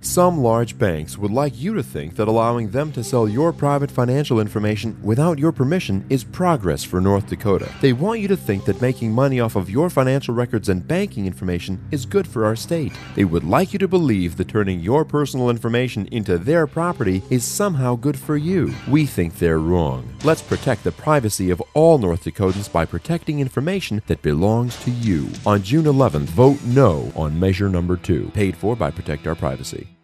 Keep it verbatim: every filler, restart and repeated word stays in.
Some large banks would like you to think that allowing them to sell your private financial information without your permission is progress for North Dakota. They want you to think that making money off of your financial records and banking information is good for our state. They would like you to believe that turning your personal information into their property is somehow good for you. We think they're wrong. Let's protect the privacy of all North Dakotans by protecting information that belongs to you. On June eleventh, vote no on measure number two, paid for by Protect Our Privacy.